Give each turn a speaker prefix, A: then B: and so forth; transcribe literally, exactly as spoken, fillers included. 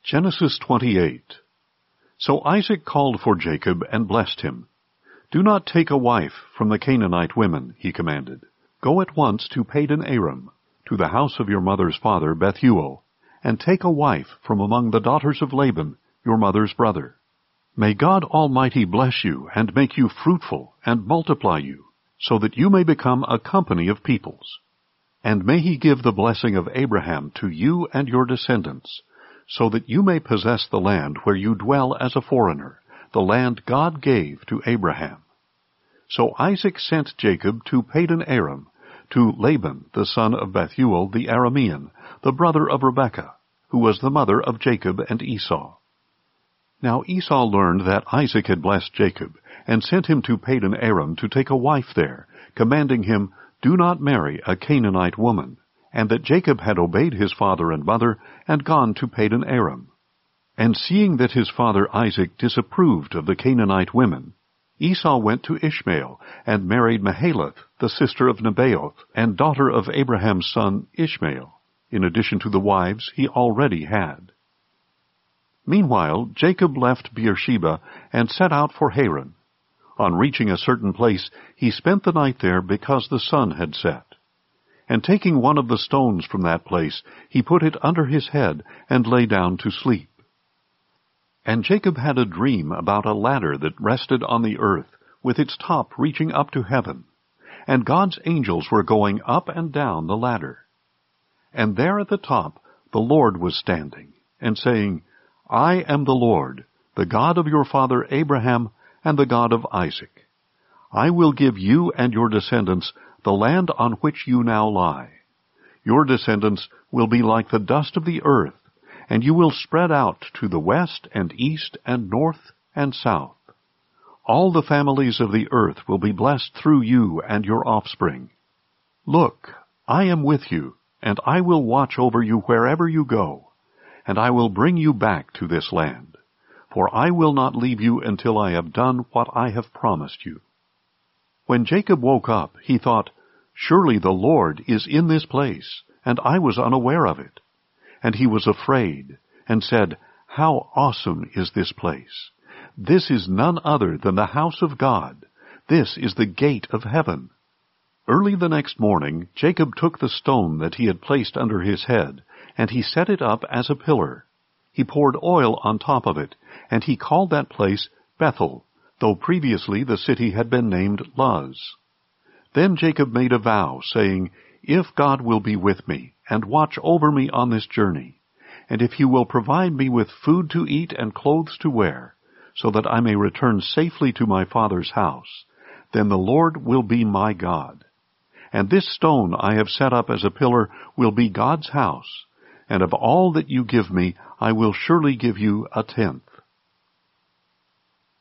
A: Genesis twenty-eight. So Isaac called for Jacob and blessed him. "Do not take a wife from the Canaanite women," he commanded. "Go at once to Padan Aram, to the house of your mother's father Bethuel, and take a wife from among the daughters of Laban, your mother's brother. May God Almighty bless you and make you fruitful and multiply you, so that you may become a company of peoples. And may he give the blessing of Abraham to you and your descendants, so that you may possess the land where you dwell as a foreigner, the land God gave to Abraham." So Isaac sent Jacob to Padan Aram, to Laban the son of Bethuel the Aramean, the brother of Rebekah, who was the mother of Jacob and Esau. Now Esau learned that Isaac had blessed Jacob, and sent him to Padan Aram to take a wife there, commanding him, "Do not marry a Canaanite woman," and that Jacob had obeyed his father and mother, and gone to Padan Aram. And seeing that his father Isaac disapproved of the Canaanite women, Esau went to Ishmael, and married Mahalath, the sister of Nebaioth, and daughter of Abraham's son Ishmael, in addition to the wives he already had. Meanwhile Jacob left Beersheba, and set out for Haran. On reaching a certain place, he spent the night there because the sun had set. And taking one of the stones from that place, he put it under his head, and lay down to sleep. And Jacob had a dream about a ladder that rested on the earth, with its top reaching up to heaven. And God's angels were going up and down the ladder. And there at the top the Lord was standing, and saying, "I am the Lord, the God of your father Abraham, and the God of Isaac. I will give you and your descendants the land on which you now lie. Your descendants will be like the dust of the earth, and you will spread out to the west and east and north and south. All the families of the earth will be blessed through you and your offspring. Look, I am with you, and I will watch over you wherever you go, and I will bring you back to this land, for I will not leave you until I have done what I have promised you." When Jacob woke up, he thought, "Surely the Lord is in this place, and I was unaware of it." And he was afraid, and said, "How awesome is this place! This is none other than the house of God. This is the gate of heaven." Early the next morning, Jacob took the stone that he had placed under his head, and he set it up as a pillar. He poured oil on top of it, and he called that place Bethel, though previously the city had been named Luz. Then Jacob made a vow, saying, "If God will be with me, and watch over me on this journey, and if he will provide me with food to eat and clothes to wear, so that I may return safely to my father's house, then the Lord will be my God. And this stone I have set up as a pillar will be God's house, and of all that you give me I will surely give you a tenth."